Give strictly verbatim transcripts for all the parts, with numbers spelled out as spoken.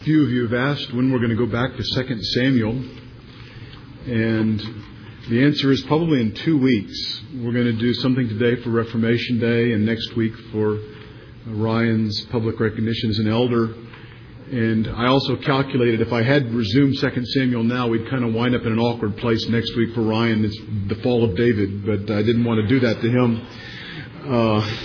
few of you have asked when we're going to go back to Second Samuel. And the answer is probably in two weeks. We're going to do something today for Reformation Day and next week for Ryan's public recognition as an elder. And I also calculated if I had resumed Second Samuel now, we'd kind of wind up in an awkward place next week for Ryan. It's the fall of David, but I didn't want to do that to him. Uh,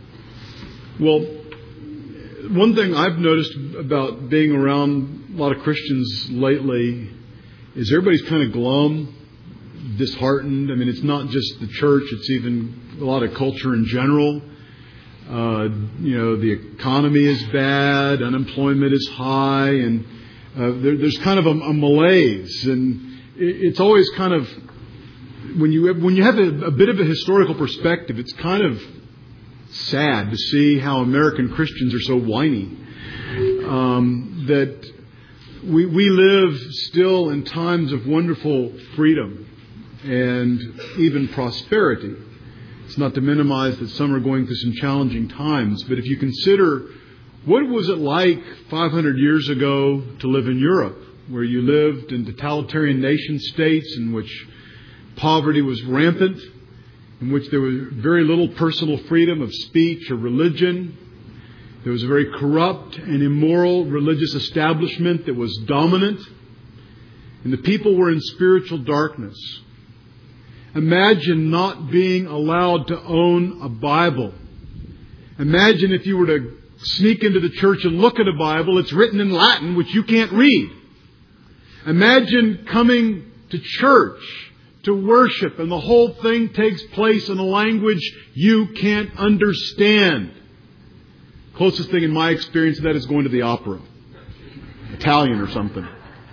well, one thing I've noticed about being around a lot of Christians lately is everybody's kind of glum, disheartened. I mean, it's not just the church, it's even a lot of culture in general. Uh, you know, the economy is bad, unemployment is high, and uh, there, there's kind of a, a malaise. And it, it's always kind of, when you when you have a, a bit of a historical perspective, it's kind of sad to see how American Christians are so whiny. Um, that we we live still in times of wonderful freedom and even prosperity. It's not to minimize that some are going through some challenging times, but if you consider what was it like five hundred years ago to live in Europe, where you lived in totalitarian nation states in which poverty was rampant, in which there was very little personal freedom of speech or religion. There was a very corrupt and immoral religious establishment that was dominant, and the people were in spiritual darkness. Imagine not being allowed to own a Bible. Imagine if you were to sneak into the church and look at a Bible, it's written in Latin, which you can't read. Imagine coming to church to worship, and the whole thing takes place in a language you can't understand. Closest thing in my experience to that is going to the opera. Italian or something.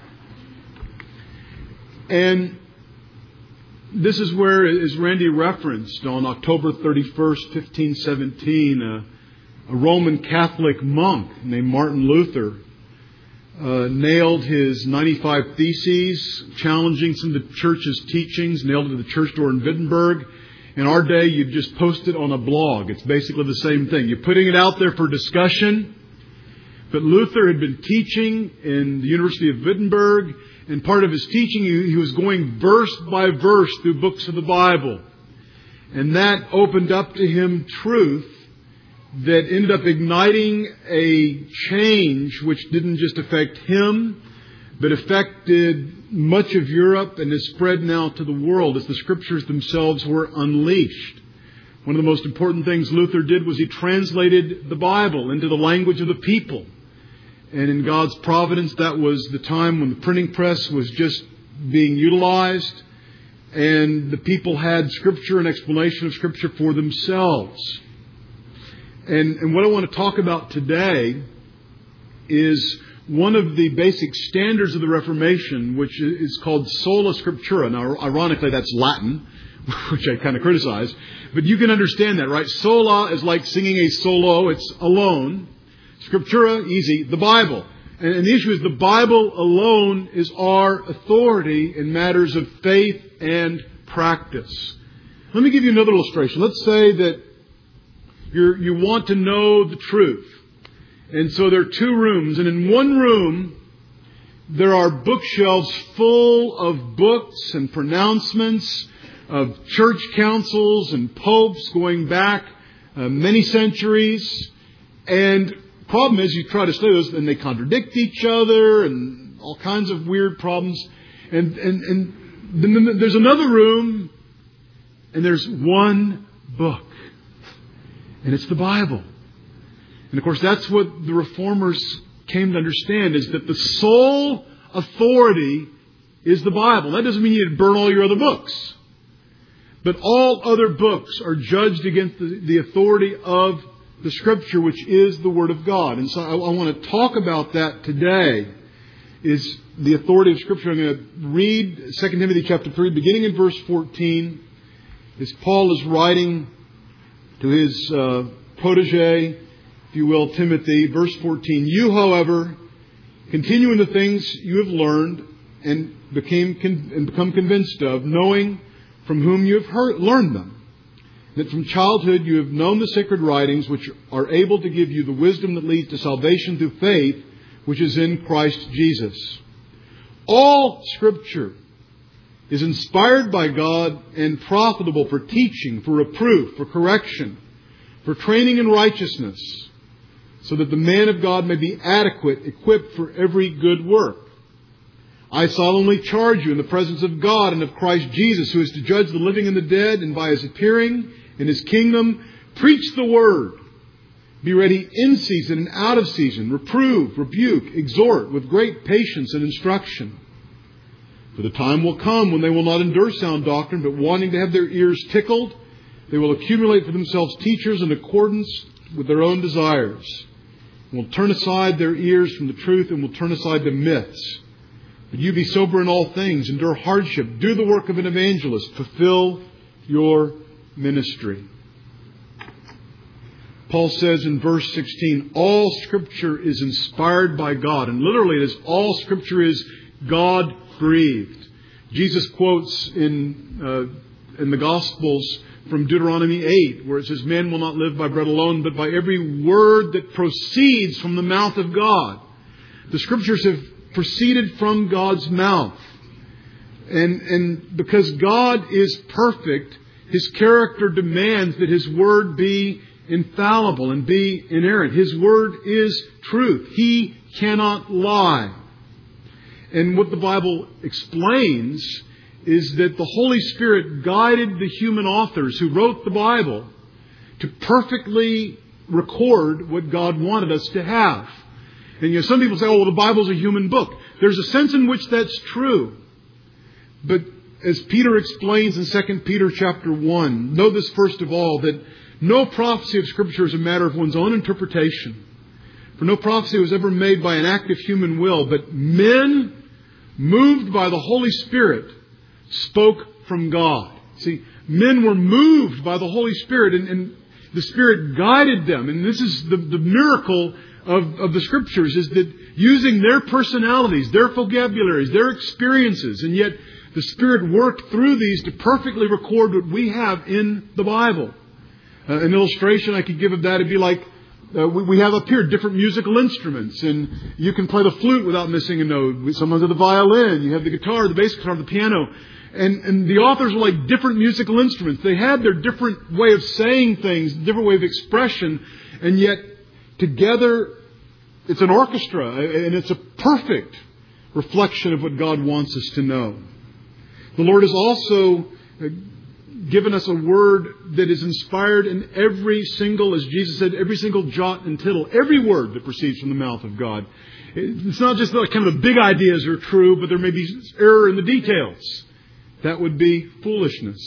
And this is where, as Randy referenced, on October thirty-first, fifteen seventeen, a, a Roman Catholic monk named Martin Luther uh, nailed his ninety-five Theses, challenging some of the church's teachings, nailed it to the church door in Wittenberg. In our day, you just post it on a blog. It's basically the same thing. You're putting it out there for discussion. But Luther had been teaching in the University of Wittenberg, and part of his teaching, he was going verse by verse through books of the Bible. And that opened up to him truth that ended up igniting a change which didn't just affect him, but affected much of Europe and has spread now to the world as the Scriptures themselves were unleashed. One of the most important things Luther did was he translated the Bible into the language of the people. And in God's providence, that was the time when the printing press was just being utilized, and the people had Scripture and explanation of Scripture for themselves. And, and what I want to talk about today is one of the basic standards of the Reformation, which is called sola scriptura. Now, ironically, that's Latin, which I kind of criticize. But you can understand that, right? Sola is like singing a solo. It's alone. Scriptura, easy, the Bible. And the issue is the Bible alone is our authority in matters of faith and practice. Let me give you another illustration. Let's say that you're, you want to know the truth. And so there are two rooms. And in one room, there are bookshelves full of books and pronouncements of church councils and popes going back uh, many centuries. And problem is, you try to study those, and they contradict each other, and all kinds of weird problems. And and and then there's another room, and there's one book, and it's the Bible. And of course, that's what the Reformers came to understand: is that the sole authority is the Bible. That doesn't mean you need to burn all your other books, but all other books are judged against the, the authority of the Scripture, which is the Word of God. And so I, I want to talk about that today, is the authority of Scripture. I'm going to read Second Timothy chapter three, beginning in verse fourteen, as Paul is writing to his uh, protege, if you will, Timothy. Verse fourteen, "You, however, continue in the things you have learned and became con- and become convinced of, knowing from whom you have heard, learned them. That from childhood you have known the sacred writings, which are able to give you the wisdom that leads to salvation through faith, which is in Christ Jesus. All Scripture is inspired by God and profitable for teaching, for reproof, for correction, for training in righteousness, so that the man of God may be adequate, equipped for every good work. I solemnly charge you in the presence of God and of Christ Jesus, who is to judge the living and the dead, and by His appearing in His kingdom, preach the Word. Be ready in season and out of season. Reprove, rebuke, exhort with great patience and instruction. For the time will come when they will not endure sound doctrine, but wanting to have their ears tickled, they will accumulate for themselves teachers in accordance with their own desires, and will turn aside their ears from the truth, and will turn aside to myths. But you be sober in all things, endure hardship, do the work of an evangelist, fulfill your ministry. Paul says in verse sixteen, all Scripture is inspired by God. And literally it is all Scripture is God-breathed. Jesus quotes in, uh, in the Gospels from Deuteronomy eight, where it says, man will not live by bread alone, but by every word that proceeds from the mouth of God. The Scriptures have proceeded from God's mouth. And, and because God is perfect, His character demands that His Word be infallible and be inerrant. His Word is truth. He cannot lie. And what the Bible explains is that the Holy Spirit guided the human authors who wrote the Bible to perfectly record what God wanted us to have. And you know, some people say, oh, well, the Bible's a human book. There's a sense in which that's true. But as Peter explains in Second Peter chapter one, know this first of all, that no prophecy of Scripture is a matter of one's own interpretation. For no prophecy was ever made by an act of human will, but men, moved by the Holy Spirit, spoke from God. See, men were moved by the Holy Spirit, and, and the Spirit guided them. And this is the, the miracle of, of the Scriptures, is that using their personalities, their vocabularies, their experiences, and yet the Spirit worked through these to perfectly record what we have in the Bible. Uh, an illustration I could give of that would be like, uh, we, we have up here different musical instruments, and you can play the flute without missing a note. Sometimes have the violin, you have the guitar, the bass guitar, the piano. And, and the authors were like different musical instruments. They had their different way of saying things, different way of expression, and yet together it's an orchestra, and it's a perfect reflection of what God wants us to know. The Lord has also given us a word that is inspired in every single, as Jesus said, every single jot and tittle, every word that proceeds from the mouth of God. It's not just like kind of the big ideas are true, but there may be error in the details. That would be foolishness.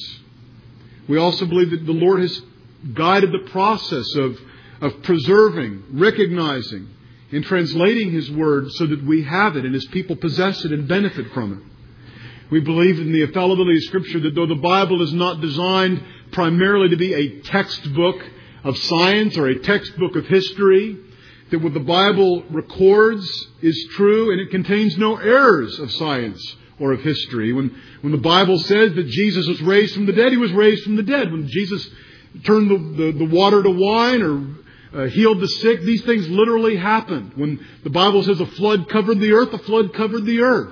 We also believe that the Lord has guided the process of, of preserving, recognizing, and translating His Word so that we have it and His people possess it and benefit from it. We believe in the infallibility of Scripture, that though the Bible is not designed primarily to be a textbook of science or a textbook of history, that what the Bible records is true and it contains no errors of science or of history. When, when the Bible says that Jesus was raised from the dead, He was raised from the dead. When Jesus turned the, the, the water to wine or uh, healed the sick, these things literally happened. When the Bible says a flood covered the earth, a flood covered the earth.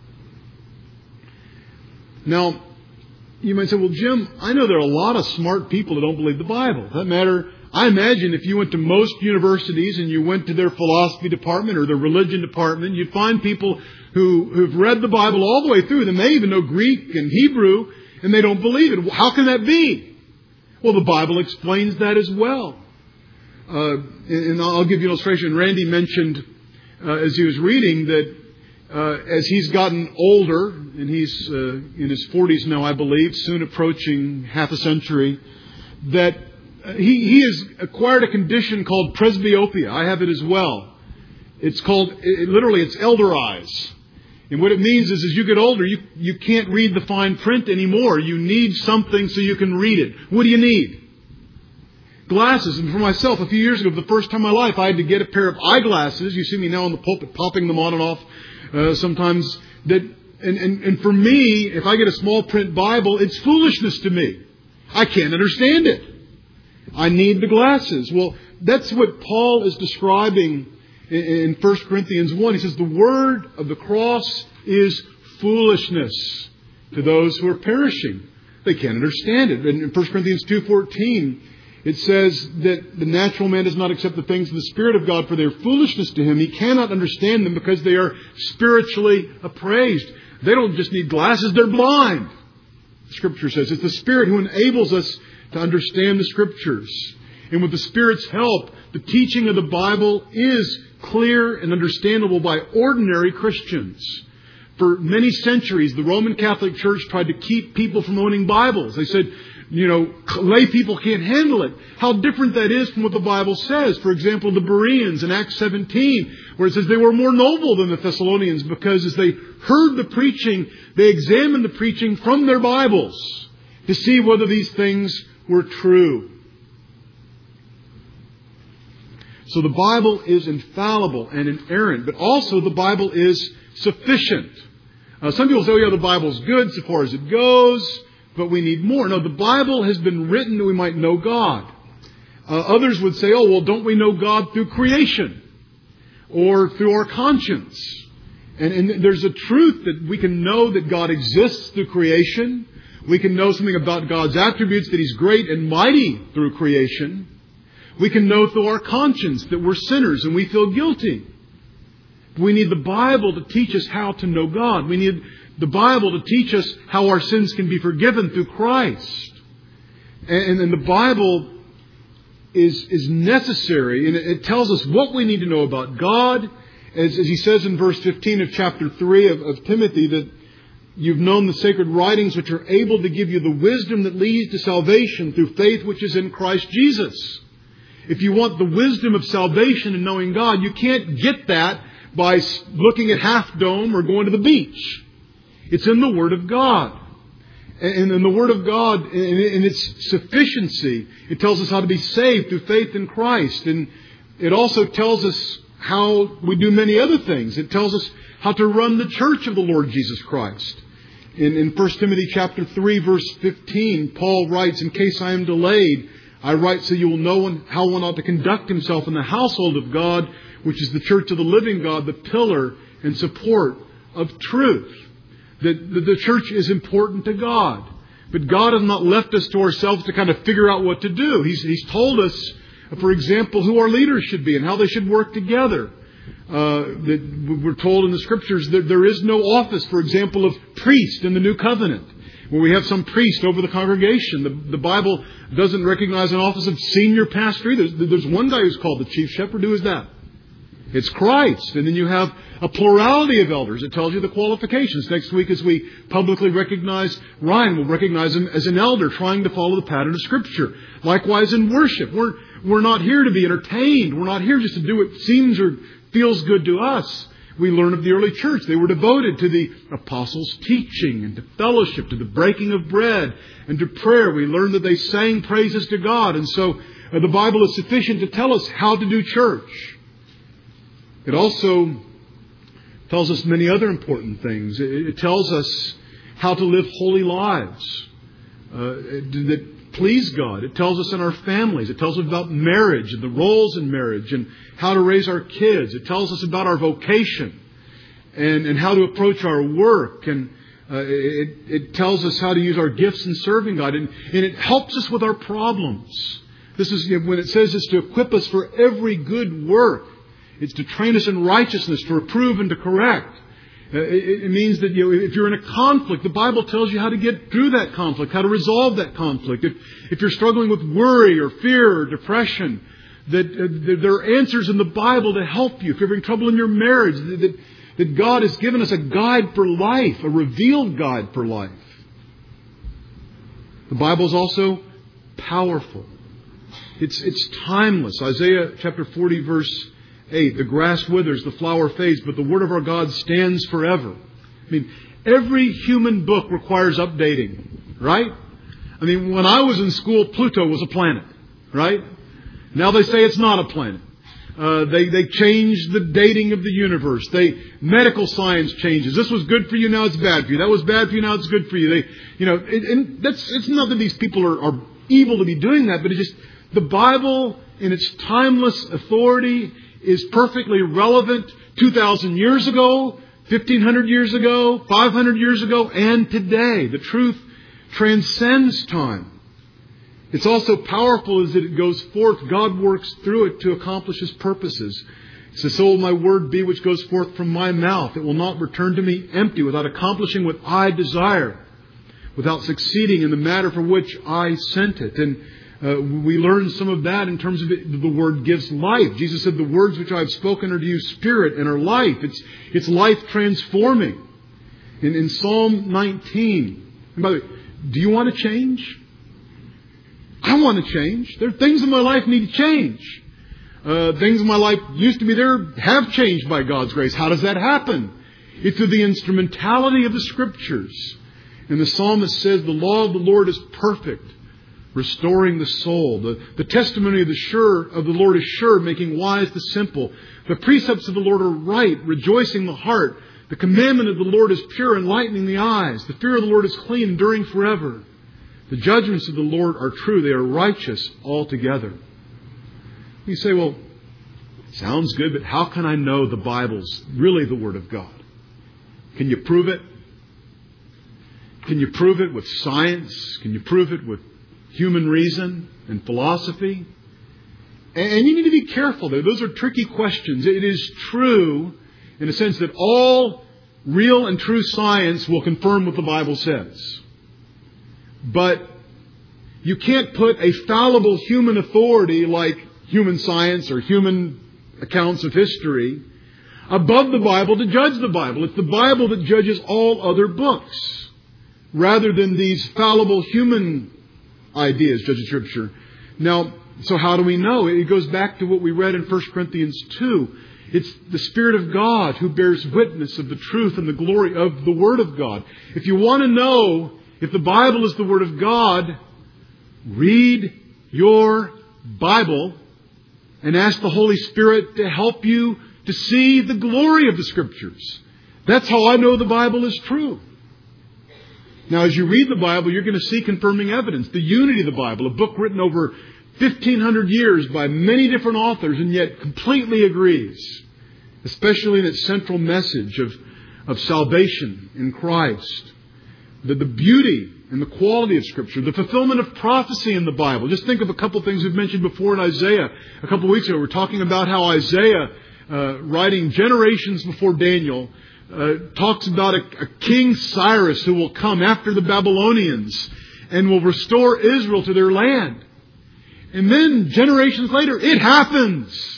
Now, you might say, well, Jim, I know there are a lot of smart people that don't believe the Bible. For that matter, I imagine if you went to most universities and you went to their philosophy department or their religion department, you'd find people who, who've read the Bible all the way through. They may even know Greek and Hebrew, and they don't believe it. How can that be? Well, the Bible explains that as well. Uh, and I'll give you an illustration. Randy mentioned, uh, as he was reading, that Uh, as he's gotten older, and he's uh, in his forties now, I believe, soon approaching half a century, that uh, he, he has acquired a condition called presbyopia. I have it as well. It's called, it, literally, it's elder eyes. And what it means is as you get older, you, you can't read the fine print anymore. You need something so you can read it. What do you need? Glasses. And for myself, a few years ago, for the first time in my life, I had to get a pair of eyeglasses. You see me now in the pulpit popping them on and off. Uh, sometimes that, and, and, and for me, if I get a small print Bible, it's foolishness to me. I can't understand it. I need the glasses. Well, that's what Paul is describing In First Corinthians one, he says, the word of the cross is foolishness to those who are perishing. They can't understand it. And in First Corinthians two fourteen, it says that the natural man does not accept the things of the Spirit of God, for they are foolishness to him. He cannot understand them because they are spiritually appraised. They don't just need glasses, they're blind. Scripture says it's the Spirit who enables us to understand the Scriptures. And with the Spirit's help, the teaching of the Bible is clear and understandable by ordinary Christians. For many centuries, the Roman Catholic Church tried to keep people from owning Bibles. They said, you know, lay people can't handle it. How different that is from what the Bible says. For example, the Bereans in Acts seventeen, where it says they were more noble than the Thessalonians because as they heard the preaching, they examined the preaching from their Bibles to see whether these things were true. So the Bible is infallible and inerrant, but also the Bible is sufficient. Uh, some people say, oh yeah, the Bible's good so far as it goes, but we need more. No, the Bible has been written that we might know God. Uh, others would say, oh, well, don't we know God through creation or through our conscience? And, and there's a truth that we can know that God exists through creation. We can know something about God's attributes, that He's great and mighty through creation. We can know through our conscience that we're sinners and we feel guilty. We need the Bible to teach us how to know God. We need the Bible to teach us how our sins can be forgiven through Christ. And, and the Bible is, is necessary, and it, it tells us what we need to know about God. As, as he says in verse fifteen of chapter three of, of Timothy, that you've known the sacred writings which are able to give you the wisdom that leads to salvation through faith which is in Christ Jesus. If you want the wisdom of salvation and knowing God, you can't get that by looking at Half Dome or going to the beach. It's in the Word of God. And in the Word of God, in its sufficiency, it tells us how to be saved through faith in Christ. And it also tells us how we do many other things. It tells us how to run the church of the Lord Jesus Christ. In, in First Timothy chapter three, verse fifteen, Paul writes, in case I am delayed, I write so you will know how one ought to conduct himself in the household of God, which is the church of the living God, the pillar and support of truth. That the church is important to God. But God has not left us to ourselves to kind of figure out what to do. He's, he's told us, for example, who our leaders should be and how they should work together. Uh, that we're told in the Scriptures that there is no office, for example, of priest in the New Covenant, where we have some priest over the congregation. The, the Bible doesn't recognize an office of senior pastor either. There's one guy who's called the chief shepherd. Who is that? It's Christ. And then you have a plurality of elders. It tells you the qualifications. Next week, as we publicly recognize Ryan, we'll recognize him as an elder trying to follow the pattern of Scripture. Likewise in worship. We're, we're not here to be entertained. We're not here just to do what seems or feels good to us. We learn of the early church. They were devoted to the apostles' teaching and to fellowship, to the breaking of bread and to prayer. We learn that they sang praises to God. And so uh, the Bible is sufficient to tell us how to do church. It also tells us many other important things. It, it tells us how to live holy lives uh, that please God. It tells us in our families. It tells us about marriage and the roles in marriage and how to raise our kids. It tells us about our vocation and, and how to approach our work. And uh, it, it tells us how to use our gifts in serving God. And, and it helps us with our problems. This is, you know, when it says it's to equip us for every good work. It's to train us in righteousness, to reprove and to correct. Uh, it, it means that, you know, if you're in a conflict, the Bible tells you how to get through that conflict, how to resolve that conflict. If, if you're struggling with worry or fear or depression, that, uh, that there are answers in the Bible to help you. If you're having trouble in your marriage, that, that, that God has given us a guide for life, a revealed guide for life. The Bible is also powerful. It's, it's timeless. Isaiah chapter forty, verse eight, the grass withers, the flower fades, but the word of our God stands forever. I mean, every human book requires updating, right? I mean, when I was in school, Pluto was a planet, right? Now they say it's not a planet. Uh, they, they changed the dating of the universe. They, medical science changes. This was good for you, now it's bad for you. That was bad for you, now it's good for you. They, you know, it, and that's, it's not that these people are, are evil to be doing that, but it's just, the Bible in its timeless authority is perfectly relevant two thousand years ago, fifteen hundred years ago, five hundred years ago, and today. The truth transcends time. It's also powerful as it goes forth. God works through it to accomplish His purposes. It says, so will my word be which goes forth from my mouth. It will not return to me empty, without accomplishing what I desire, without succeeding in the matter for which I sent it. And uh, we learn some of that in terms of it, the word gives life. Jesus said, the words which I have spoken are to you spirit and are life. It's, it's life transforming. In, in Psalm nineteen, and by the way, do you want to change? I want to change. There are things in my life need to change. Uh, things in my life used to be there have changed by God's grace. How does that happen? It's through the instrumentality of the Scriptures. And the psalmist says, the law of the Lord is perfect, restoring the soul. The, the testimony of the sure of the Lord is sure, making wise the simple. The precepts of the Lord are right, rejoicing the heart. The commandment of the Lord is pure, enlightening the eyes. The fear of the Lord is clean, enduring forever. The judgments of the Lord are true. They are righteous altogether. You say, well, sounds good, but how can I know the Bible's really the Word of God? Can you prove it? Can you prove it with science? Can you prove it with human reason and philosophy? And you need to be careful there. Those are tricky questions. It is true in a sense that all real and true science will confirm what the Bible says. But you can't put a fallible human authority like human science or human accounts of history above the Bible to judge the Bible. It's the Bible that judges all other books, rather than these fallible human ideas judging Scripture. Now, so how do we know? It goes back to what we read in First Corinthians two. It's the Spirit of God who bears witness of the truth and the glory of the Word of God. If you want to know if the Bible is the Word of God, read your Bible and ask the Holy Spirit to help you to see the glory of the Scriptures. That's how I know the Bible is true. Now, as you read the Bible, you're going to see confirming evidence. The unity of the Bible, a book written over fifteen hundred years by many different authors, and yet completely agrees, especially in its central message of, of salvation in Christ. The, the beauty and the quality of Scripture, the fulfillment of prophecy in the Bible. Just think of a couple things we've mentioned before in Isaiah. A couple of weeks ago, we were talking about how Isaiah, uh, writing generations before Daniel, uh, talks about a, a King Cyrus who will come after the Babylonians and will restore Israel to their land. And then, generations later, it happens.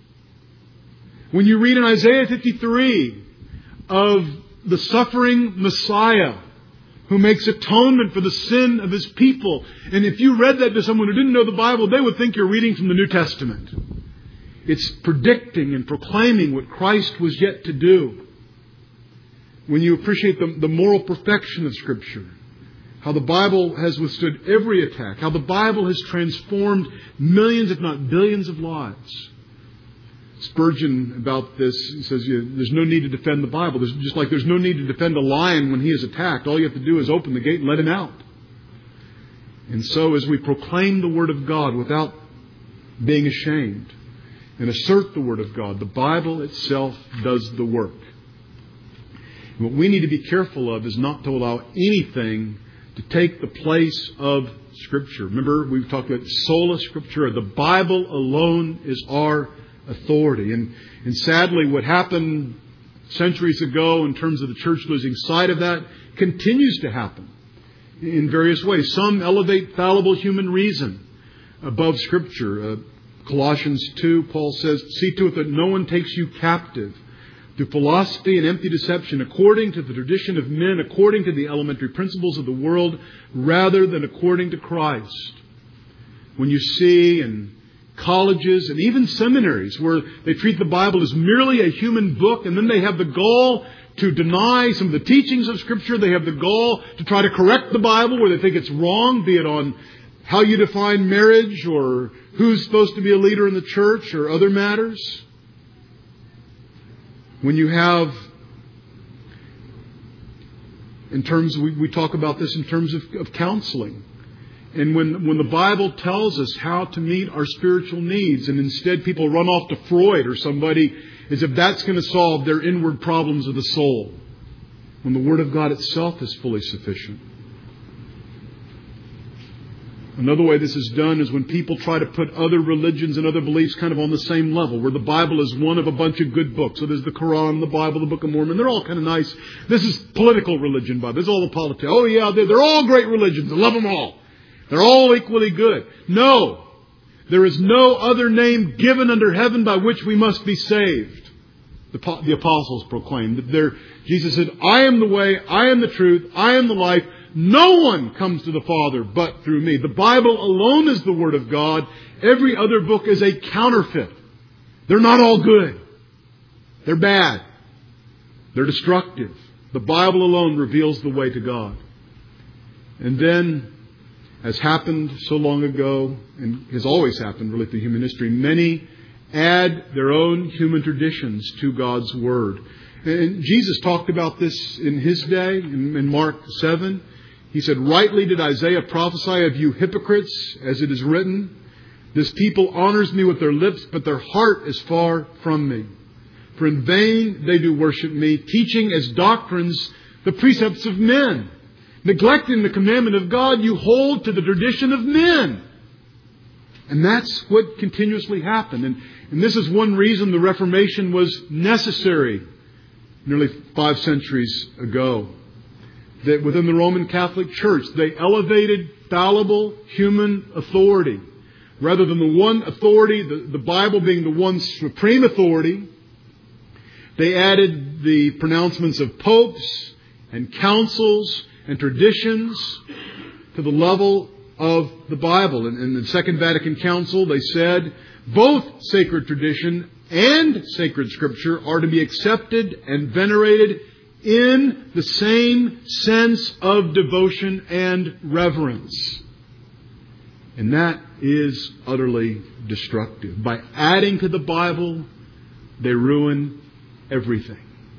When you read in Isaiah fifty-three of the suffering Messiah who makes atonement for the sin of His people. And if you read that to someone who didn't know the Bible, they would think you're reading from the New Testament. It's predicting and proclaiming what Christ was yet to do. When you appreciate the, the moral perfection of Scripture, how the Bible has withstood every attack, how the Bible has transformed millions, if not billions, of lives. Spurgeon, about this, he says, you know, there's no need to defend the Bible. There's just like there's no need to defend a lion when he is attacked. All you have to do is open the gate and let him out. And so as we proclaim the Word of God without being ashamed and assert the Word of God, the Bible itself does the work. And what we need to be careful of is not to allow anything to take the place of Scripture. Remember, we've talked about sola Scriptura. The Bible alone is our authority. And, and sadly, what happened centuries ago in terms of the church losing sight of that continues to happen in various ways. Some elevate fallible human reason above Scripture. Uh, Colossians two, Paul says, see to it that no one takes you captive through philosophy and empty deception, according to the tradition of men, according to the elementary principles of the world, rather than according to Christ. When you see in colleges and even seminaries where they treat the Bible as merely a human book, and then they have the gall to deny some of the teachings of Scripture. They have the gall to try to correct the Bible where they think it's wrong, be it on how you define marriage or who's supposed to be a leader in the church or other matters. When you have, in terms, we, we talk about this in terms of, of counseling. And when, when the Bible tells us how to meet our spiritual needs, and instead people run off to Freud or somebody as if that's going to solve their inward problems of the soul, when the Word of God itself is fully sufficient. Another way this is done is when people try to put other religions and other beliefs kind of on the same level, where the Bible is one of a bunch of good books. So there's the Quran, the Bible, the Book of Mormon. They're all kind of nice. This is political religion, Bible. This is all the politics. Oh yeah, they're, they're all great religions. I love them all. They're all equally good. No. There is no other name given under heaven by which we must be saved. The, the apostles proclaimed. There, Jesus said, I am the way, I am the truth, I am the life. No one comes to the Father but through me. The Bible alone is the Word of God. Every other book is a counterfeit. They're not all good. They're bad. They're destructive. The Bible alone reveals the way to God. And then, as happened so long ago, and has always happened really through human history, many add their own human traditions to God's Word. And Jesus talked about this in His day, in, in Mark seven. He said, rightly did Isaiah prophesy of you hypocrites, as it is written, this people honors me with their lips, but their heart is far from me. For in vain they do worship me, teaching as doctrines the precepts of men. Neglecting the commandment of God, you hold to the tradition of men. And that's what continuously happened. And, and this is one reason the Reformation was necessary nearly five centuries ago. That within the Roman Catholic Church, they elevated fallible human authority. Rather than the one authority, the, the Bible being the one supreme authority, they added the pronouncements of popes and councils and traditions to the level of the Bible. And in the Second Vatican Council, they said both sacred tradition and sacred Scripture are to be accepted and venerated in the same sense of devotion and reverence. And that is utterly destructive. By adding to the Bible, they ruin everything.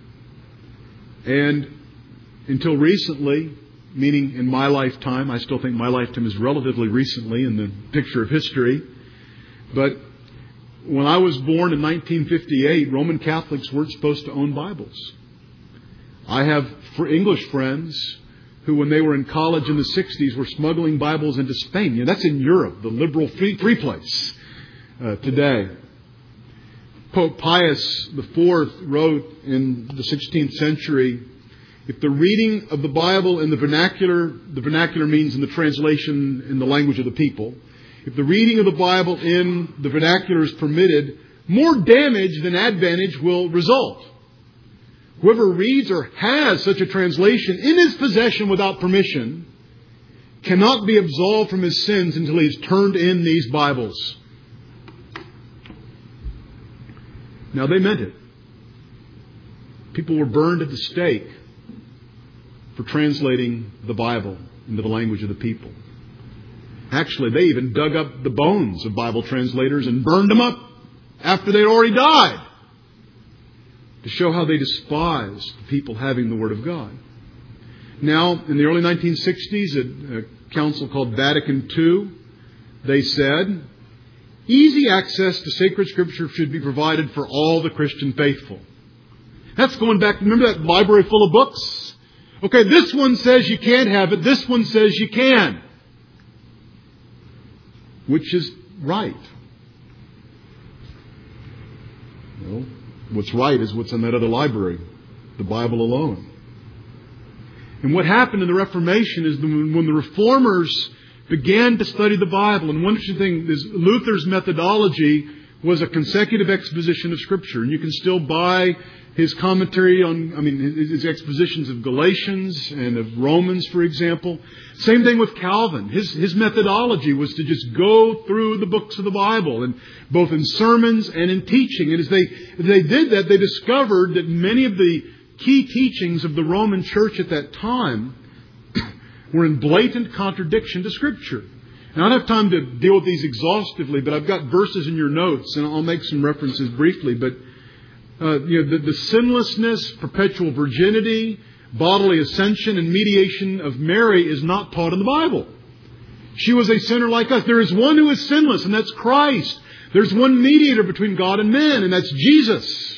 And until recently, meaning in my lifetime, I still think my lifetime is relatively recently in the picture of history, but when I was born in nineteen fifty-eight, Roman Catholics weren't supposed to own Bibles. I have English friends who, when they were in college in the sixties, were smuggling Bibles into Spain. You know, that's in Europe, the liberal free, free place uh, today. Pope Pius the Fourth wrote in the sixteenth century, if the reading of the Bible in the vernacular, the vernacular means in the translation in the language of the people, if the reading of the Bible in the vernacular is permitted, more damage than advantage will result. Whoever reads or has such a translation in his possession without permission cannot be absolved from his sins until he has turned in these Bibles. Now, they meant it. People were burned at the stake for translating the Bible into the language of the people. Actually, they even dug up the bones of Bible translators and burned them up after they'd already died, to show how they despised the people having the Word of God. Now, in the early nineteen sixties, at a council called Vatican Two, they said, easy access to sacred Scripture should be provided for all the Christian faithful. That's going back, remember that library full of books? Okay, this one says you can't have it, this one says you can. Which is right? Well, what's right is what's in that other library, the Bible alone. And what happened in the Reformation is when the Reformers began to study the Bible, and one interesting thing is Luther's methodology was a consecutive exposition of Scripture. And you can still buy his commentary on, I mean, his expositions of Galatians and of Romans, for example. Same thing with Calvin. His, his methodology was to just go through the books of the Bible, and both in sermons and in teaching. And as they, as they did that, they discovered that many of the key teachings of the Roman Church at that time were in blatant contradiction to Scripture. Now, I don't have time to deal with these exhaustively, but I've got verses in your notes, and I'll make some references briefly. But uh, you know, the, the sinlessness, perpetual virginity, bodily ascension, and mediation of Mary is not taught in the Bible. She was a sinner like us. There is one who is sinless, and that's Christ. There's one mediator between God and men, and that's Jesus.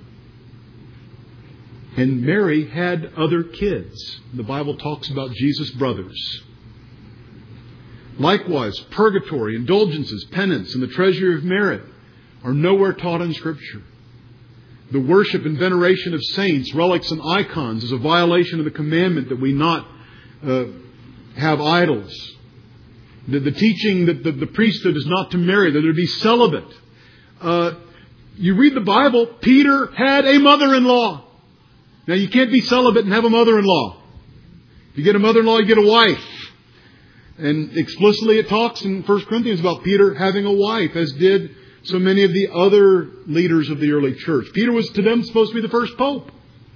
And Mary had other kids. The Bible talks about Jesus' brothers. Likewise, purgatory, indulgences, penance, and the treasury of merit are nowhere taught in Scripture. The worship and veneration of saints, relics, and icons is a violation of the commandment that we not uh, have idols. The, the teaching that the, the priesthood is not to marry, that there be celibate. Uh, you read the Bible, Peter had a mother-in-law. Now, you can't be celibate and have a mother-in-law. If you get a mother-in-law, you get a wife. And explicitly it talks in First Corinthians about Peter having a wife, as did so many of the other leaders of the early church. Peter was to them supposed to be the first pope.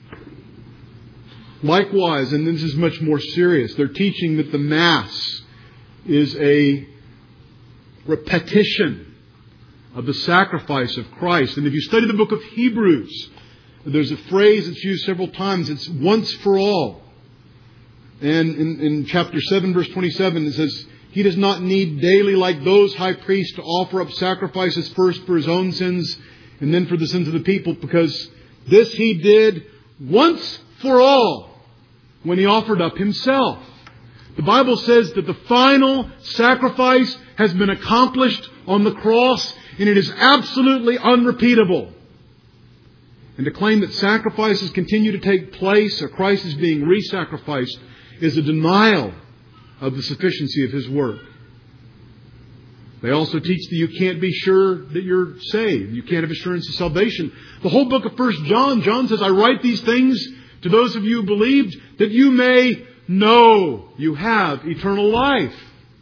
Likewise, and this is much more serious, they're teaching that the Mass is a repetition of the sacrifice of Christ. And if you study the book of Hebrews, there's a phrase that's used several times. It's once for all. And in, in chapter seven, verse twenty-seven, it says, He does not need daily, like those high priests, to offer up sacrifices first for His own sins and then for the sins of the people, because this He did once for all when He offered up Himself. The Bible says that the final sacrifice has been accomplished on the cross, and it is absolutely unrepeatable. And to claim that sacrifices continue to take place, or Christ is being re-sacrificed, is a denial of the sufficiency of His work. They also teach that you can't be sure that you're saved. You can't have assurance of salvation. The whole book of First John, John says, I write these things to those of you who believed, that you may know you have eternal life.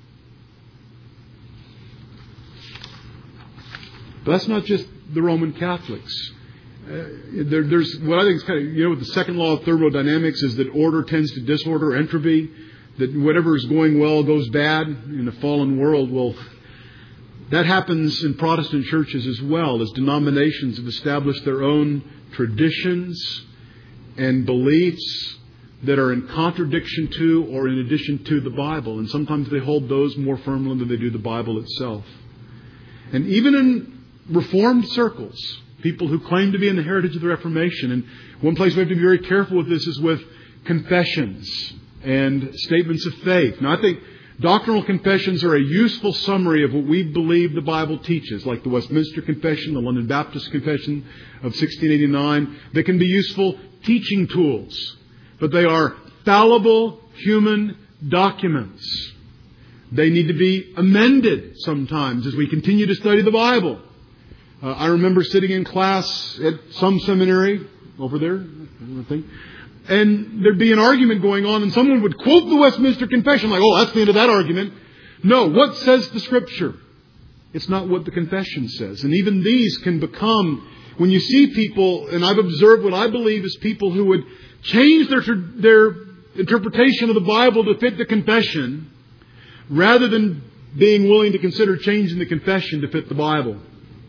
But that's not just the Roman Catholics. Uh, there, there's what I think is kind of, you know, the second law of thermodynamics is that order tends to disorder, entropy, that whatever is going well goes bad in a fallen world. Well, that happens in Protestant churches as well, as denominations have established their own traditions and beliefs that are in contradiction to or in addition to the Bible. And sometimes they hold those more firmly than they do the Bible itself. And even in Reformed circles, people who claim to be in the heritage of the Reformation. And one place we have to be very careful with this is with confessions and statements of faith. Now, I think doctrinal confessions are a useful summary of what we believe the Bible teaches, like the Westminster Confession, the London Baptist Confession of sixteen eighty-nine. They can be useful teaching tools, but they are fallible human documents. They need to be amended sometimes as we continue to study the Bible. Uh, I remember sitting in class at some seminary over there, I think, and there'd be an argument going on, and someone would quote the Westminster Confession, like, oh, that's the end of that argument. No, what says the Scripture? It's not what the confession says. And even these can become, when you see people, and I've observed what I believe is people who would change their their interpretation of the Bible to fit the confession, rather than being willing to consider changing the confession to fit the Bible.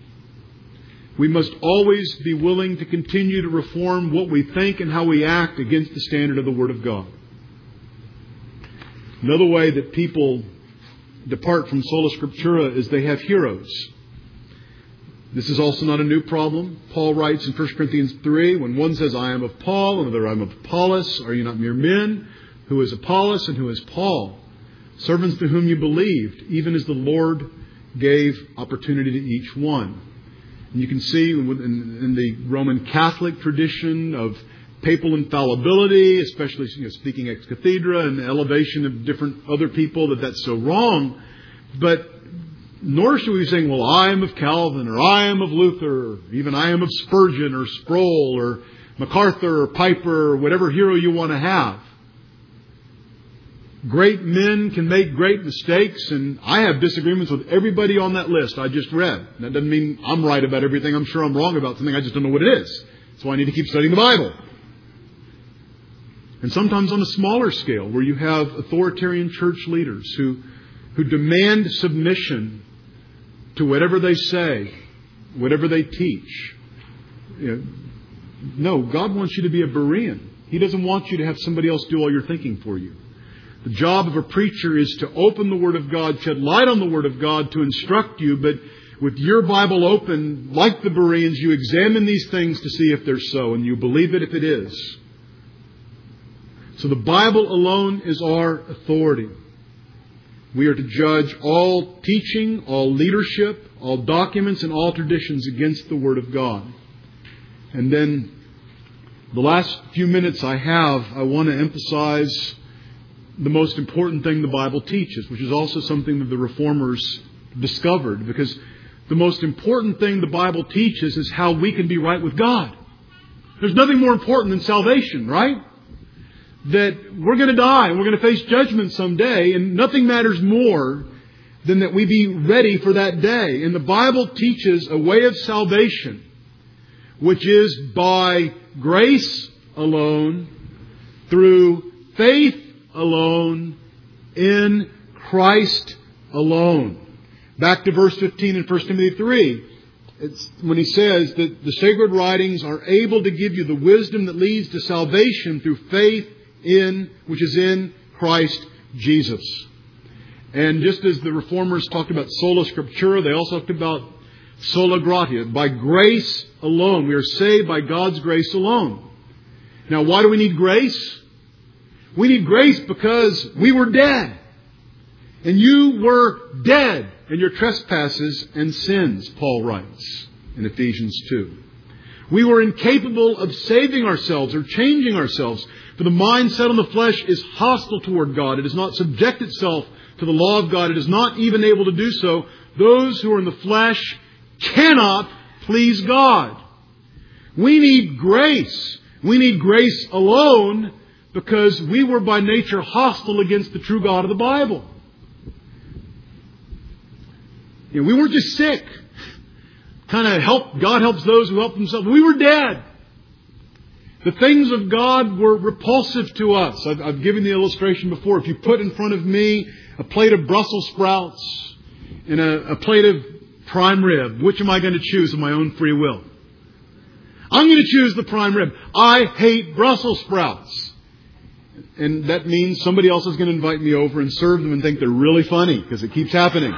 We must always be willing to continue to reform what we think and how we act against the standard of the Word of God. Another way that people depart from sola scriptura is they have heroes. This is also not a new problem. Paul writes in First Corinthians three, when one says, I am of Paul, another, I am of Apollos, are you not mere men? Who is Apollos and who is Paul? Servants to whom you believed, even as the Lord gave opportunity to each one. And you can see in, in the Roman Catholic tradition of papal infallibility, especially, you know, speaking ex cathedra and the elevation of different other people, that that's so wrong. But nor should we be saying, well, I am of Calvin, or I am of Luther, or even I am of Spurgeon, or Sproul, or MacArthur, or Piper, or whatever hero you want to have. Great men can make great mistakes, and I have disagreements with everybody on that list I just read. That doesn't mean I'm right about everything. I'm sure I'm wrong about something. I just don't know what it is. So I need to keep studying the Bible. And sometimes on a smaller scale, where you have authoritarian church leaders who, who demand submission to whatever they say, whatever they teach. You know, no, God wants you to be a Berean. He doesn't want you to have somebody else do all your thinking for you. The job of a preacher is to open the Word of God, shed light on the Word of God to instruct you, but with your Bible open, like the Bereans, you examine these things to see if they're so, and you believe it if it is. So the Bible alone is our authority. We are to judge all teaching, all leadership, all documents, and all traditions against the Word of God. And then the last few minutes I have, I want to emphasize the most important thing the Bible teaches, which is also something that the Reformers discovered, because the most important thing the Bible teaches is how we can be right with God. There's nothing more important than salvation, right? That we're going to die and we're going to face judgment someday, and nothing matters more than that we be ready for that day. And the Bible teaches a way of salvation, which is by grace alone, through faith alone, in Christ alone. Back to verse fifteen in First Timothy three. It's when he says that the sacred writings are able to give you the wisdom that leads to salvation through faith in, which is in Christ Jesus. And just as the Reformers talked about sola scriptura, they also talked about sola gratia. By grace alone. We are saved by God's grace alone. Now, why do we need grace? We need grace because we were dead. And you were dead in your trespasses and sins, Paul writes in Ephesians two. We were incapable of saving ourselves or changing ourselves. For the mind set on the flesh is hostile toward God. It does not subject itself to the law of God. It is not even able to do so. Those who are in the flesh cannot please God. We need grace. We need grace alone because we were by nature hostile against the true God of the Bible. You know, we weren't just sick. Kind of help. God helps those who help themselves. We were dead. The things of God were repulsive to us. I've, I've given the illustration before. If you put in front of me a plate of Brussels sprouts and a, a plate of prime rib, which am I going to choose of my own free will? I'm going to choose the prime rib. I hate Brussels sprouts. And that means somebody else is going to invite me over and serve them and think they're really funny because it keeps happening.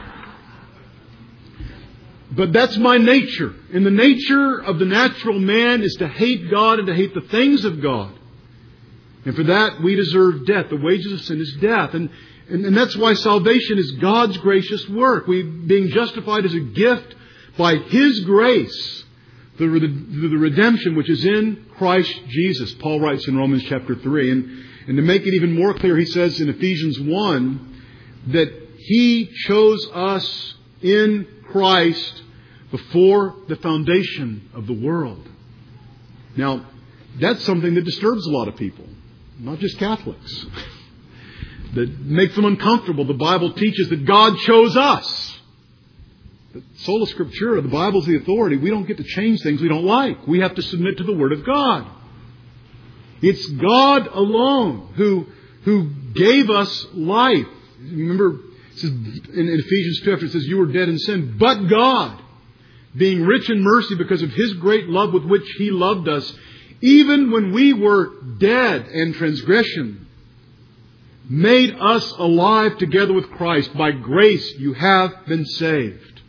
But that's my nature. And the nature of the natural man is to hate God and to hate the things of God. And for that, we deserve death. The wages of sin is death. And, and, and that's why salvation is God's gracious work. We being justified as a gift by His grace through the, through the redemption which is in Christ Jesus. Paul writes in Romans chapter three. And, and to make it even more clear, he says in Ephesians one that He chose us in Christ before the foundation of the world. Now, that's something that disturbs a lot of people, not just Catholics, that makes them uncomfortable. The Bible teaches that God chose us. But sola scriptura, the Bible's the authority. We don't get to change things we don't like. We have to submit to the Word of God. It's God alone who, who gave us life. Remember, it says in Ephesians two, it says, you were dead in sin, but God, being rich in mercy because of His great love with which He loved us, even when we were dead in transgression, made us alive together with Christ. By grace you have been saved.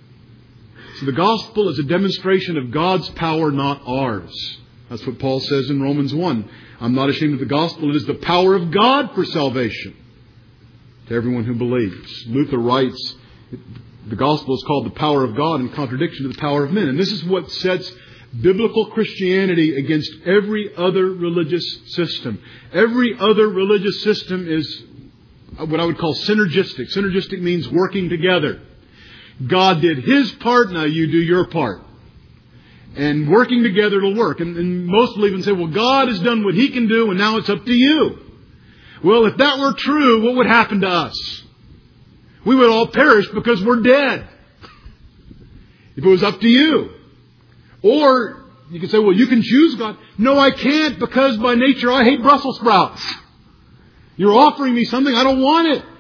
So the gospel is a demonstration of God's power, not ours. That's what Paul says in Romans one. I'm not ashamed of the gospel. It is the power of God for salvation to everyone who believes. Luther writes, the gospel is called the power of God in contradiction to the power of men. And this is what sets biblical Christianity against every other religious system. Every other religious system is what I would call synergistic. Synergistic means working together. God did His part, now you do your part. And working together it'll work. And, and most will even say, well, God has done what He can do and now it's up to you. Well, if that were true, what would happen to us? We would all perish because we're dead. If it was up to you. Or you can say, well, you can choose God. No, I can't because by nature I hate Brussels sprouts. You're offering me something, I don't want it.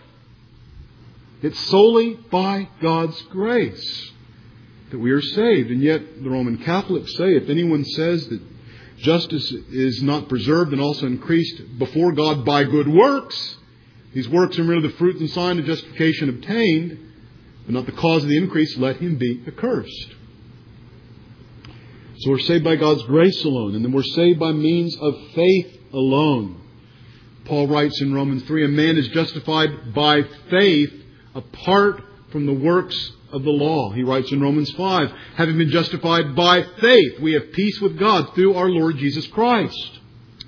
It's solely by God's grace that we are saved. And yet the Roman Catholics say if anyone says that justice is not preserved and also increased before God by good works, These works are merely the fruit and sign of justification obtained, but not the cause of the increase. Let him be accursed. So we're saved by God's grace alone, and then we're saved by means of faith alone. Paul writes in Romans three, a man is justified by faith apart from the works of the law. He writes in Romans five, having been justified by faith, we have peace with God through our Lord Jesus Christ.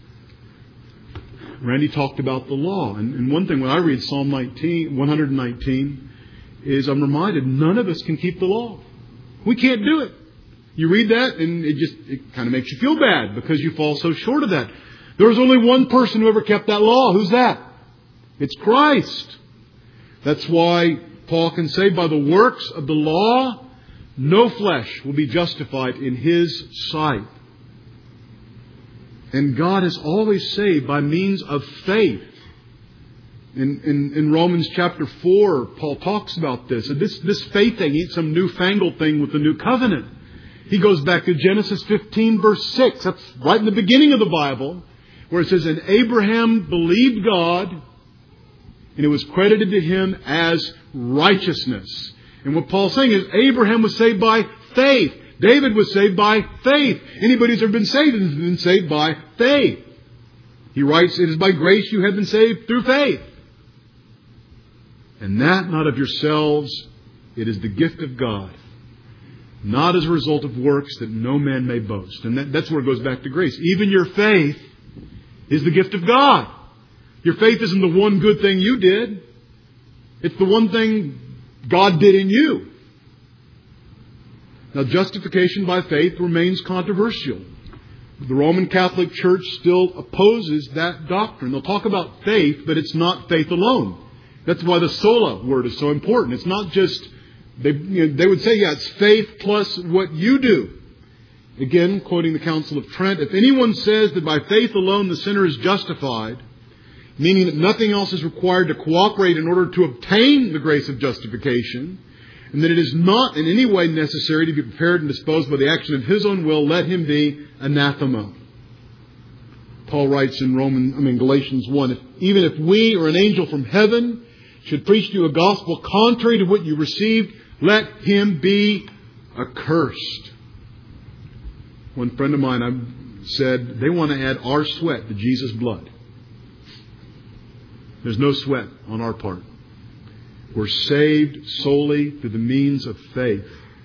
Randy talked about the law. And, and one thing when I read Psalm nineteen, one nineteen is I'm reminded none of us can keep the law. We can't do it. You read that and it just it kind of makes you feel bad because you fall so short of that. There was only one person who ever kept that law. Who's that? It's Christ. That's why Paul can say by the works of the law, no flesh will be justified in his sight. And God has always saved by means of faith. In, in, in Romans chapter four, Paul talks about this. And this, this faith thing ain't some newfangled thing with the new covenant. He goes back to Genesis fifteen verse six. That's right in the beginning of the Bible, where it says, and Abraham believed God, and it was credited to him as righteousness. And what Paul's saying is Abraham was saved by faith. David was saved by faith. Anybody who's ever been saved has been saved by faith. He writes, it is by grace you have been saved through faith. And that not of yourselves, it is the gift of God. Not as a result of works that no man may boast. And that, that's where it goes back to grace. Even your faith is the gift of God. Your faith isn't the one good thing you did. It's the one thing God did in you. Now, justification by faith remains controversial. The Roman Catholic Church still opposes that doctrine. They'll talk about faith, but it's not faith alone. That's why the sola word is so important. It's not just, they, you know, they would say, yeah, it's faith plus what you do. Again, quoting the Council of Trent, if anyone says that by faith alone the sinner is justified, meaning that nothing else is required to cooperate in order to obtain the grace of justification, and that it is not in any way necessary to be prepared and disposed by the action of his own will, let him be anathema. Paul writes in Romans, I mean Galatians one, if, even if we or an angel from heaven should preach to you a gospel contrary to what you received, let him be accursed. One friend of mine I said they want to add our sweat to Jesus' blood. There's no sweat on our part. We're saved solely through the means of faith.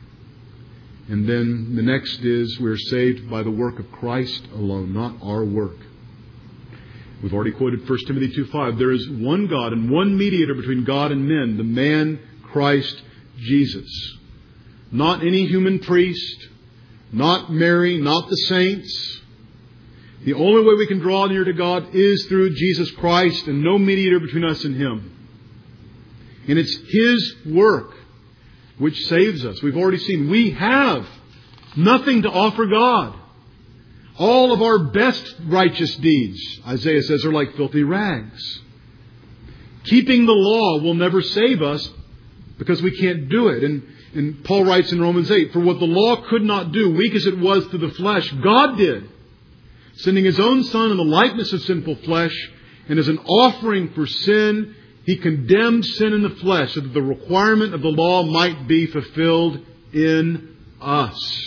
And then the next is we're saved by the work of Christ alone, not our work. We've already quoted First Timothy two five. There is one God and one mediator between God and men, the man Christ Jesus. Not any human priest, not Mary, not the saints. The only way we can draw near to God is through Jesus Christ, and no mediator between us and Him. And it's His work which saves us. We've already seen we have nothing to offer God. All of our best righteous deeds, Isaiah says, are like filthy rags. Keeping the law will never save us because we can't do it. And, and Paul writes in Romans eight, for what the law could not do, weak as it was to the flesh, God did, sending His own Son in the likeness of sinful flesh, and as an offering for sin, He condemned sin in the flesh so that the requirement of the law might be fulfilled in us.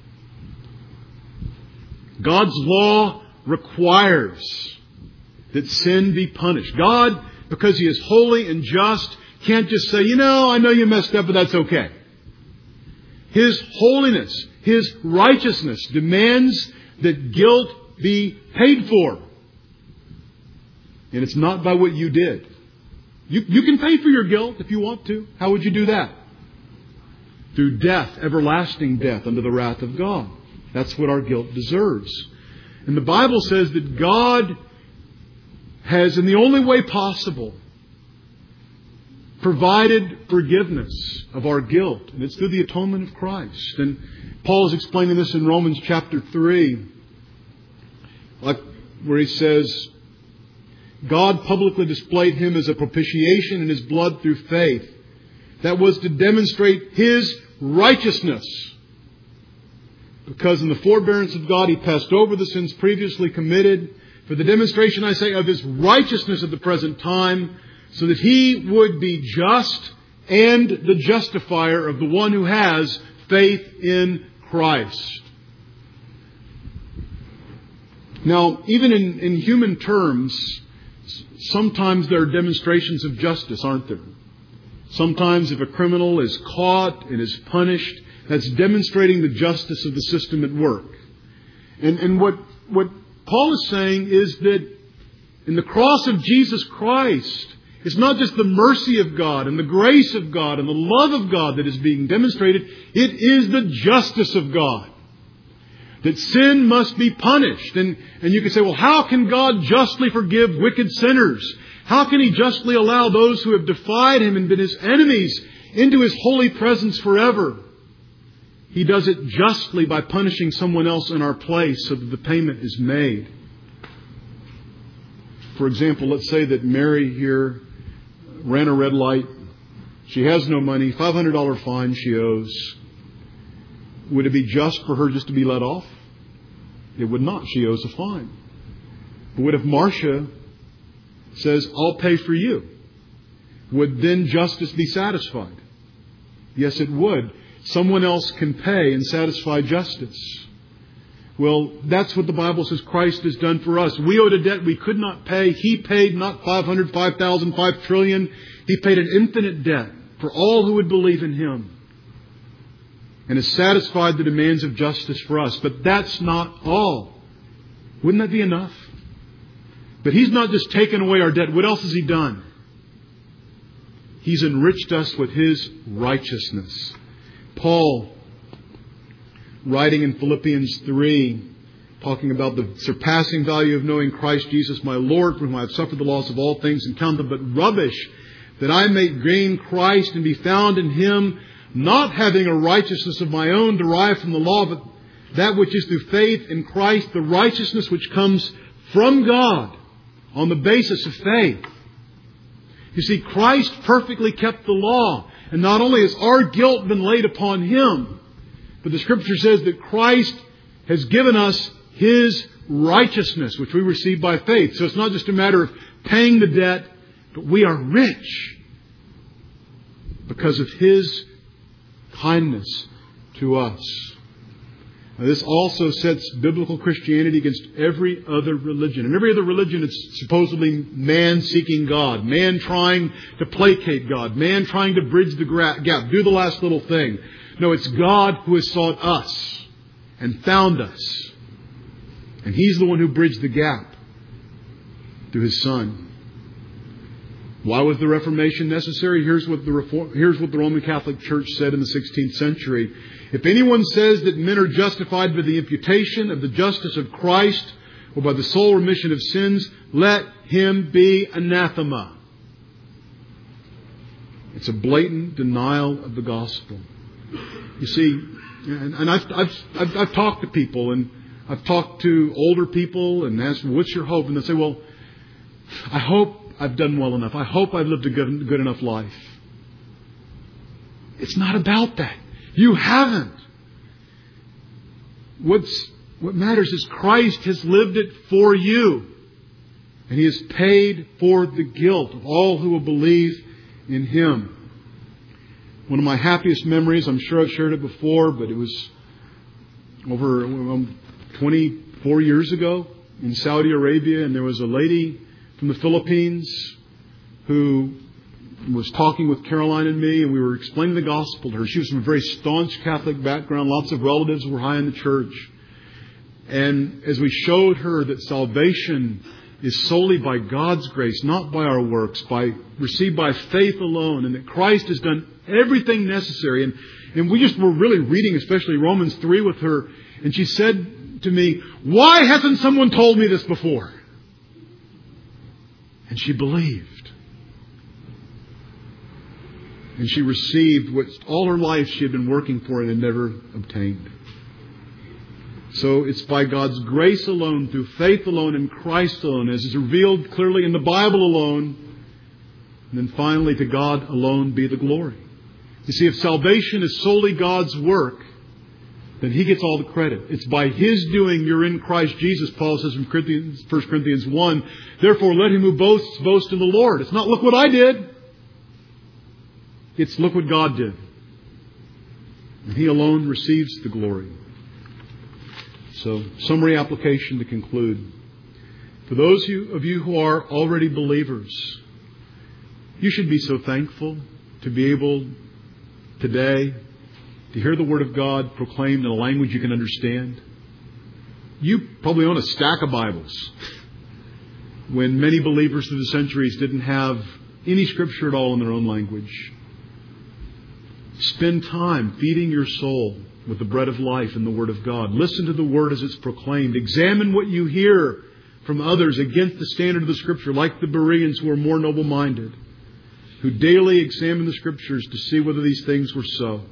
God's law requires that sin be punished. God, because He is holy and just, can't just say, you know, I know you messed up, but that's okay. His holiness, His righteousness demands that guilt be paid for. And it's not by what you did. You, you can pay for your guilt if you want to. How would you do that? Through death, everlasting death under the wrath of God. That's what our guilt deserves. And the Bible says that God has, in the only way possible, provided forgiveness of our guilt. And it's through the atonement of Christ. And Paul is explaining this in Romans chapter three. Like where he says, God publicly displayed Him as a propitiation in His blood through faith. That was to demonstrate His righteousness. Because in the forbearance of God, He passed over the sins previously committed. For the demonstration, I say, of His righteousness at the present time, so that He would be just and the justifier of the one who has faith in Christ. Now, even in, in human terms, sometimes there are demonstrations of justice, aren't there? Sometimes if a criminal is caught and is punished, that's demonstrating the justice of the system at work. And, and what, what Paul is saying is that in the cross of Jesus Christ, it's not just the mercy of God and the grace of God and the love of God that is being demonstrated. It is the justice of God. That sin must be punished. And, and you can say, well, how can God justly forgive wicked sinners? How can He justly allow those who have defied Him and been His enemies into His holy presence forever? He does it justly by punishing someone else in our place so that the payment is made. For example, let's say that Mary here ran a red light. She has no money, five hundred dollars fine she owes. Would it be just for her just to be let off? It would not. She owes a fine. But what if Marcia says, I'll pay for you? Would then justice be satisfied? Yes, it would. Someone else can pay and satisfy justice. Well, that's what the Bible says Christ has done for us. We owed a debt we could not pay. He paid not five hundred, five thousand, five trillion. He paid an infinite debt for all who would believe in Him. And has satisfied the demands of justice for us. But that's not all. Wouldn't that be enough? But He's not just taken away our debt. What else has He done? He's enriched us with His righteousness. Paul, writing in Philippians three, talking about the surpassing value of knowing Christ Jesus, my Lord, for whom I have suffered the loss of all things and count them but rubbish, that I may gain Christ and be found in Him, not having a righteousness of my own derived from the law, but that which is through faith in Christ, the righteousness which comes from God on the basis of faith. You see, Christ perfectly kept the law. And not only has our guilt been laid upon Him, but the Scripture says that Christ has given us His righteousness, which we receive by faith. So it's not just a matter of paying the debt, but we are rich because of His kindness to us. Now, this also sets biblical Christianity against every other religion. And every other religion is supposedly man seeking God, man trying to placate God, man trying to bridge the gap, do the last little thing. No, it's God who has sought us and found us. And He's the one who bridged the gap through His Son. Why was the Reformation necessary? Here's what the Reform, here's what the Roman Catholic Church said in the sixteenth century. If anyone says that men are justified by the imputation of the justice of Christ or by the sole remission of sins, let him be anathema. It's a blatant denial of the gospel. You see, and, and I've, I've, I've, I've talked to people, and I've talked to older people and asked, what's your hope? And they say, well, I hope I've done well enough. I hope I've lived a good, good enough life. It's not about that. You haven't. What's, what matters is Christ has lived it for you. And He has paid for the guilt of all who will believe in Him. One of my happiest memories, I'm sure I've shared it before, but it was over um, twenty-four years ago in Saudi Arabia, and there was a lady from the Philippines who was talking with Caroline and me, and we were explaining the gospel to her. She was from a very staunch Catholic background. Lots of relatives were high in the church. And as we showed her that salvation is solely by God's grace, not by our works, by received by faith alone, and that Christ has done everything necessary. And, and we just were really reading, especially Romans three with her. And she said to me, why hasn't someone told me this before? And she believed. And she received what all her life she had been working for and had never obtained. So it's by God's grace alone, through faith alone, in Christ alone, as is revealed clearly in the Bible alone. And then finally, to God alone be the glory. You see, if salvation is solely God's work, then He gets all the credit. It's by His doing you're in Christ Jesus, Paul says in First Corinthians one. Therefore, let him who boasts, boast in the Lord. It's not, look what I did. It's, look what God did. And He alone receives the glory. So, summary application to conclude. For those of you who are already believers, you should be so thankful to be able today to hear the Word of God proclaimed in a language you can understand. You probably own a stack of Bibles when many believers through the centuries didn't have any Scripture at all in their own language. Spend time feeding your soul with the bread of life and the Word of God. Listen to the Word as it's proclaimed. Examine what you hear from others against the standard of the Scripture, like the Bereans who are more noble-minded, who daily examine the Scriptures to see whether these things were so.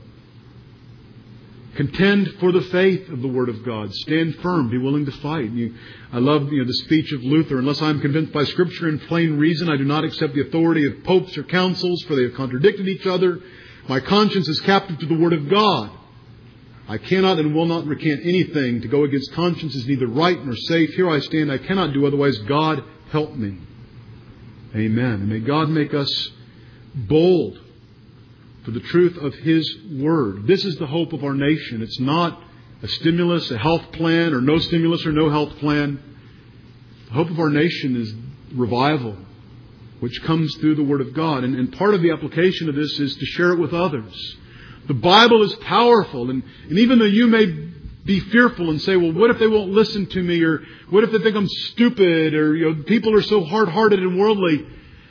Contend for the faith of the Word of God. Stand firm. Be willing to fight. You, I love you know, the speech of Luther. Unless I am convinced by Scripture and plain reason, I do not accept the authority of popes or councils, for they have contradicted each other. My conscience is captive to the Word of God. I cannot and will not recant anything. To go against conscience is neither right nor safe. Here I stand. I cannot do otherwise. God help me. Amen. And may God make us bold for the truth of His Word. This is the hope of our nation. It's not a stimulus, a health plan, or no stimulus or no health plan. The hope of our nation is revival, which comes through the Word of God. And, and part of the application of this is to share it with others. The Bible is powerful. And, and even though you may be fearful and say, well, what if they won't listen to me? Or what if they think I'm stupid? Or you know, people are so hard-hearted and worldly.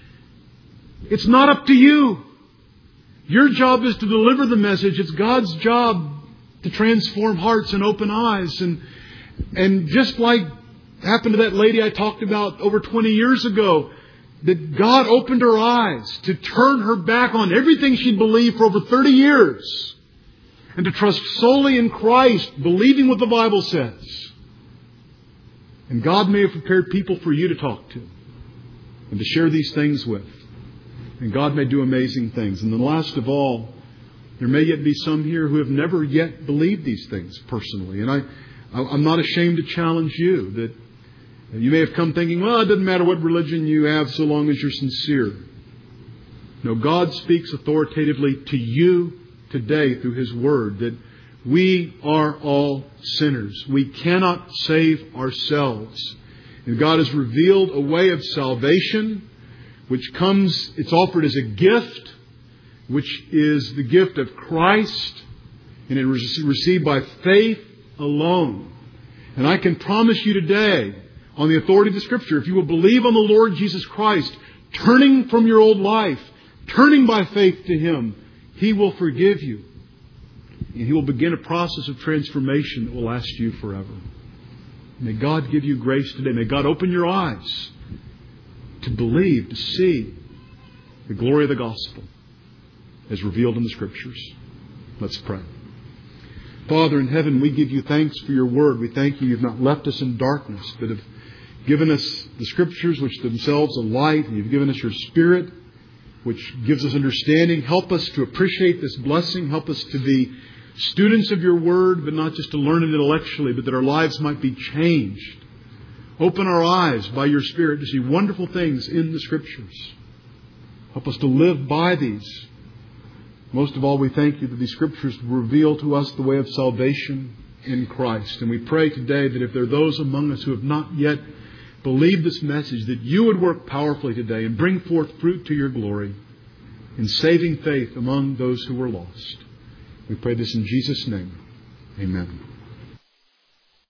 It's not up to you. Your job is to deliver the message. It's God's job to transform hearts and open eyes. And, and just like happened to that lady I talked about over twenty years ago, that God opened her eyes to turn her back on everything she'd believed for over thirty years and to trust solely in Christ, believing what the Bible says. And God may have prepared people for you to talk to and to share these things with. And God may do amazing things. And then last of all, there may yet be some here who have never yet believed these things personally. And I, I'm not ashamed to challenge you that you may have come thinking, well, it doesn't matter what religion you have so long as you're sincere. No, God speaks authoritatively to you today through His Word that we are all sinners. We cannot save ourselves. And God has revealed a way of salvation which comes, it's offered as a gift, which is the gift of Christ, and it is received by faith alone. And I can promise you today, on the authority of the Scripture, if you will believe on the Lord Jesus Christ, turning from your old life, turning by faith to Him, He will forgive you. And He will begin a process of transformation that will last you forever. May God give you grace today. May God open your eyes to believe, to see the glory of the gospel as revealed in the Scriptures. Let's pray. Father in heaven, we give you thanks for your Word. We thank you you've not left us in darkness, but have given us the Scriptures, which themselves are light, and you've given us your Spirit, which gives us understanding. Help us to appreciate this blessing. Help us to be students of your Word, but not just to learn it intellectually, but that our lives might be changed. Open our eyes by your Spirit to see wonderful things in the Scriptures. Help us to live by these. Most of all, we thank you that these Scriptures reveal to us the way of salvation in Christ. And we pray today that if there are those among us who have not yet believed this message, that you would work powerfully today and bring forth fruit to your glory in saving faith among those who were lost. We pray this in Jesus' name. Amen.